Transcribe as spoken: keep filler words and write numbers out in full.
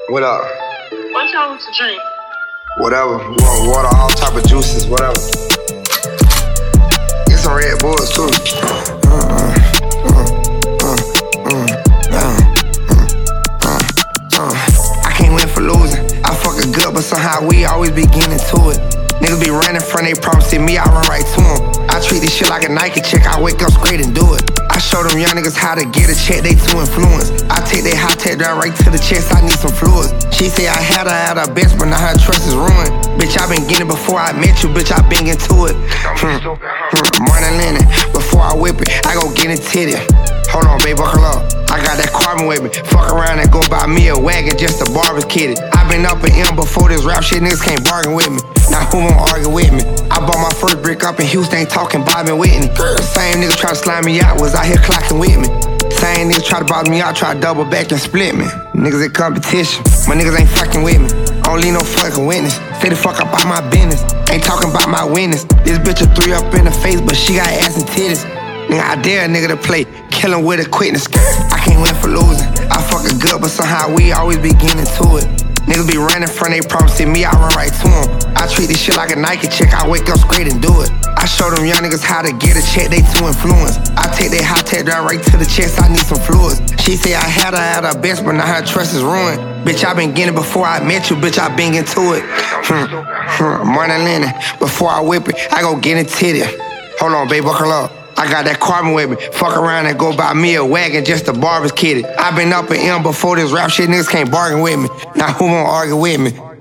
What up? What y'all want to drink? Whatever. We want water, all type of juices, whatever. Get some Red Bulls too. Uh, uh, uh, uh, uh, uh, uh, uh. I can't win for losing. I fuck it good, but somehow we always be getting to it. Niggas be running from they promising me, I run right to them. I treat this shit like a Nike check, I wake up straight and do it. I show them young niggas how to get a check, they too influenced. I take that high tech down right to the chest, I need some fluids. She say I had her at her best, but now her trust is ruined. Bitch, I been getting it before I met you, bitch, I been into it. Hmm. Hmm. Morning linen, before I whip it, I go get it titty. Hold on, babe, buckle up. I got that carbon with me. Fuck around and go buy me a wagon just to barbecue it. I been up and in before this rap shit, niggas can't bargain with me. Now who gon' argue with me? I bought my first brick up in Houston, ain't talking Bobby Whitney. The same niggas try to slime me out, was out here clocking with me. Same niggas try to bother me out, try to double back and split me. Niggas in competition, my niggas ain't fucking with me. I don't leave no fucking witness. Stay the fuck up out my business. Ain't talking about my witness. This bitch a three up in the face, but she got ass and titties. Nigga, I dare a nigga to play, kill him with a quickness. I can't win for losing. I fuck it good, but somehow we always be getting to it. Niggas be running from they promising me, I run right to them. I treat this shit like a Nike check, I wake up straight and do it. I show them young niggas how to get a check, they too influenced. I take that high tech down right to the chest, I need some fluids. She say I had her at her best, but now her trust is ruined. Bitch, I been getting it before I met you, bitch, I been into it. Hmm. Hmm. Morning linen, before I whip it, I go get it titty. Hold on, babe, buckle up. I got that carbon with me. Fuck around and go buy me a wagon just to barbecue it. I been up and in before this rap shit, niggas can't bargain with me. Now who gon' argue with me?